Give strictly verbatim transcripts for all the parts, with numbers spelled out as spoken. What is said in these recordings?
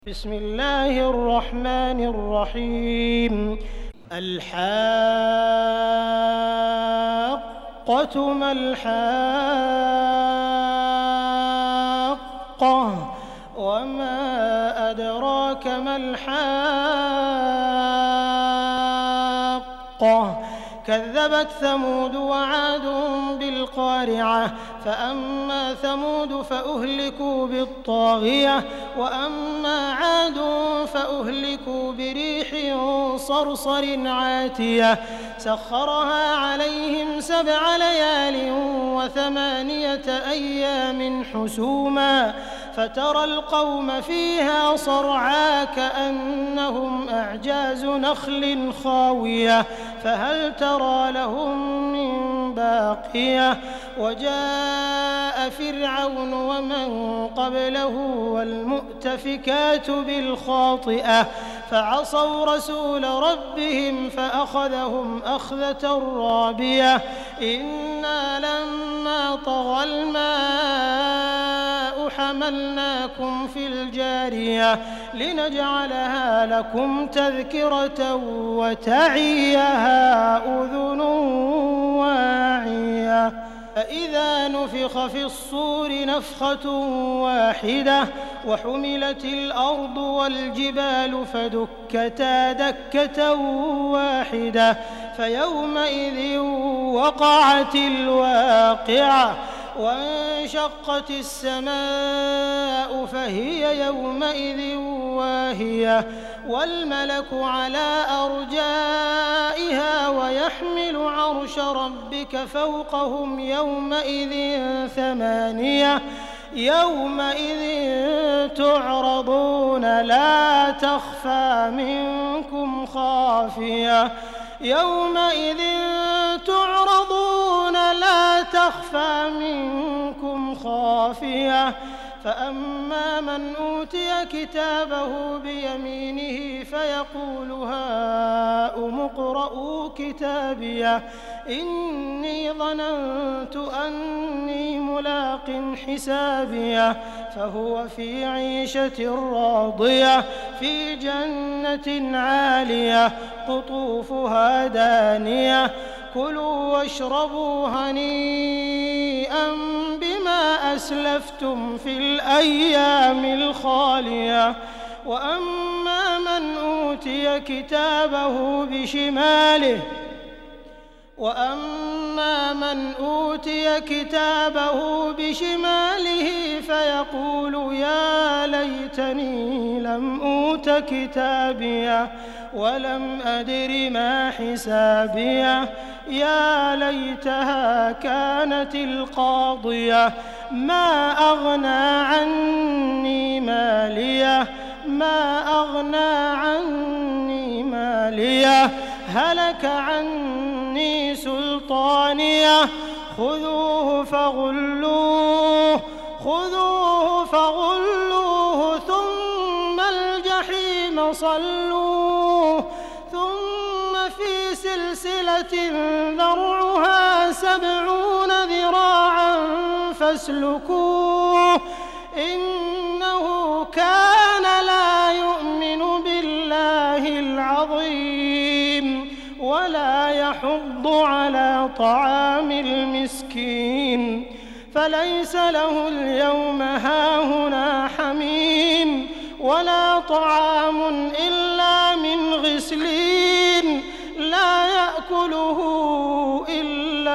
بسم الله الرحمن الرحيم. الحاقة ما الحاقة وما أدراك ما الحاقة كذبت ثمود وعاد بالقارعة فأما ثمود فأهلكوا بالطاغية وأما عاد فأهلكوا بريح صرصر عاتية سخرها عليهم سبع ليال وثمانية أيام حسوما فترى القوم فيها صرعى كأنهم أعجاز نخل خاوية فهل ترى لهم من باقية وجاء فرعون ومن قبله والمؤتفكات بالخاطئة فعصوا رسول ربهم فأخذهم أخذة رابية إنا لما طغى الماء حملناكم في الجارية لنجعلها لكم تذكرة وتعيها أذن واعية فإذا نفخ في الصور نفخة واحدة وحملت الأرض والجبال فدكتا دكة واحدة فيومئذ وقعت الواقعة وانشقت السماء فهي يومئذ واهية والملك على أرجائها ويحمل عرش ربك فوقهم يومئذ ثمانية يومئذ تعرضون لا تخفى منكم خافية يومئذ تعرضون لا تخفى منكم خافية فأما من أوتي كتابه بيمينه فيقول هاؤم اقرءوا كتابيه إني ظننت أني ملاق حسابيه فهو في عيشة راضية في جنة عالية قطوفها دانية كلوا واشربوا هنيئا بما أسلفتم في الأيام الخالية وأما من أوتي كتابه بشماله وأما من أوتي كتابه بشماله فيقول يا ليتني لم أوت كتابيه ولم أدر ما حسابيه يا ليتها كانت القاضية ما أغنى عني ماليه ما أغنى عني ماليه هلك عني سلطانيه خذوه فغلوه خذوه فغلوه ثم الجحيم صلوه ثم في سلسلة ذرعها سبعون ذراعا فاسلكوه إنه كان لا يؤمن بالله العظيم ولا يحض على طعام المسكين فليس له اليوم هاهنا حميم ولا طعام إلا من غسلين لا يأكله إلا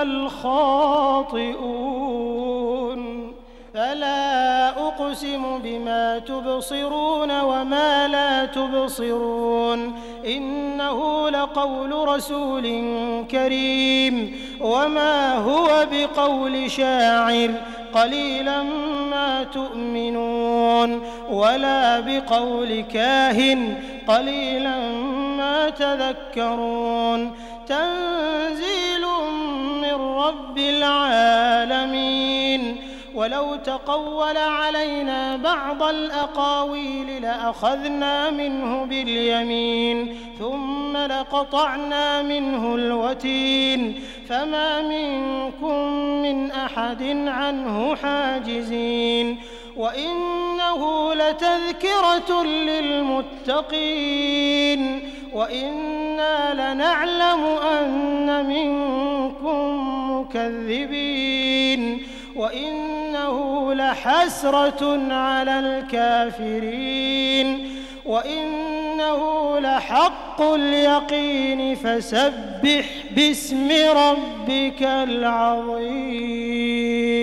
الخاطئون فلا أقسم بما تبصرون وما لا تبصرون إنه لقول رسول كريم وما هو بقول شاعر قليلا ما تؤمنون ولا بقول كاهن قليلا ما تذكرون تنزيل من رب العالمين ولو تقول علينا بعض الأقاويل لأخذنا منه باليمين ثم لقطعنا منه الوتين فما منكم من أحد عنه حاجزين وإنه لتذكرة للمتقين وإنا لنعلم أن منكم مكذبين وإنه لحسرة على الكافرين وإنه لحق اليقين فسبح باسم ربك العظيم.